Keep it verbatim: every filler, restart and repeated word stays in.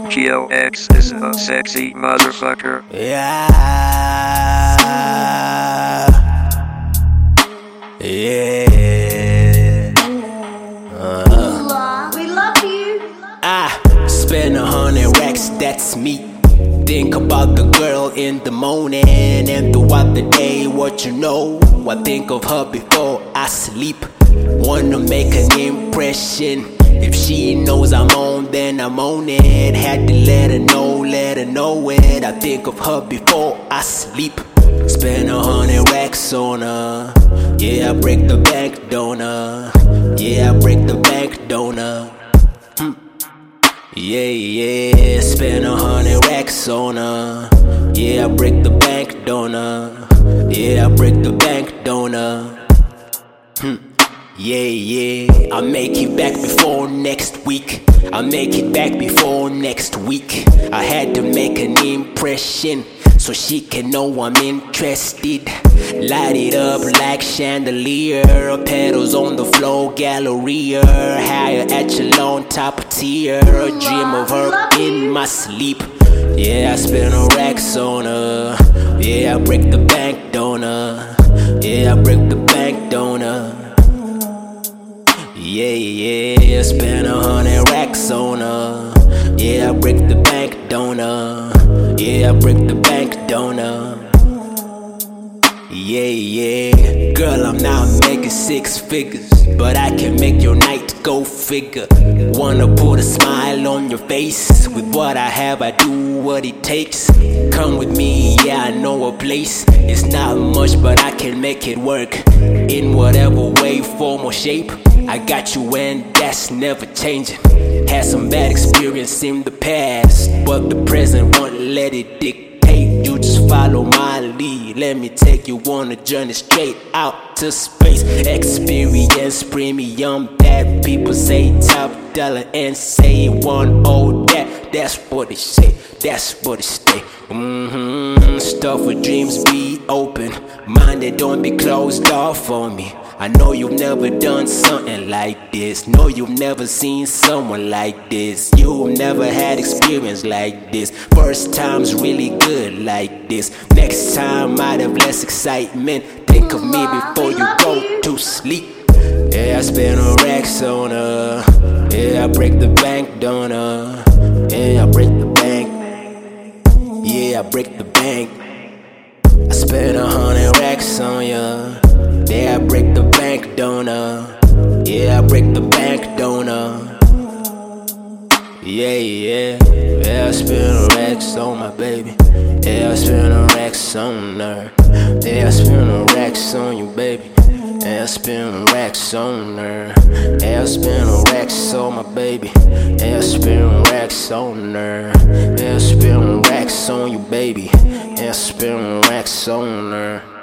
Geo X is a sexy motherfucker. Yeah. Yeah. Uh. We love you. I spend a hundred racks, that's me. Think about the girl in the morning and throughout the day, what you know. I think of her before I sleep. Wanna make an impression. If she knows I'm on, then I'm on it. Had to let her know, let her know it. I think of her before I sleep. Spend a hundred racks on her. Yeah, I break the bank, don't I? Yeah, I break the bank, don't I? Hmm. Yeah, yeah, spend a hundred racks on her. Yeah, I break the bank, don't I? Yeah, I break the bank, don't I? Hmm. Yeah, yeah, I'll make it back before next week. I'll make it back before next week. I had to make an impression so she can know I'm interested. Light it up like chandelier. Pedals on the floor, Galleria. Higher echelon, top of tier. A dream of her in my sleep. Yeah, I spend a racks on her. Yeah, I break the bank, don't I? Yeah, I break the bank, don't I? Yeah, yeah, spend a hundred racks on her. Yeah, I break the bank, don't I? Yeah, I break the bank, don't I? Yeah, yeah, girl, I'm not making six figures, but I can make your night go figure. Wanna put a smile on your face. With what I have, I do what it takes. Come with me, yeah, I know a place. It's not much, but I can make it work. In whatever way, form or shape, I got you and that's never changing. Had some bad experience in the past, but the present won't let it dictate. You just follow my lead. Let me take you on a journey straight out to space. Experience premium that people say top dollar and say one oh that. That's what it say, that's what it stay. Mm-hmm. Stuff with dreams be open. Mind that don't be closed off for me. I know you've never done something like this. No, you've never seen someone like this. You've never had experience like this. First time's really good like this. Next time might have less excitement. Think of me before you go to sleep. Yeah, I spend a racks on her. Yeah, I break the bank, don't I? Yeah, I break the bank. Yeah, I break the bank. I spend a hundred racks on ya. Yeah, I break the bank, don't I? Yeah, I break the bank, don't I? Yeah, yeah, yeah, I spend racks on my baby. Yeah, I spend racks on her. Yeah, I spend racks on you, baby. Yeah, I spend racks on her. Yeah, I spend racks on my baby. Yeah, I spend racks on her. Yeah, I spend racks on you, baby. Yeah, I spend racks on her.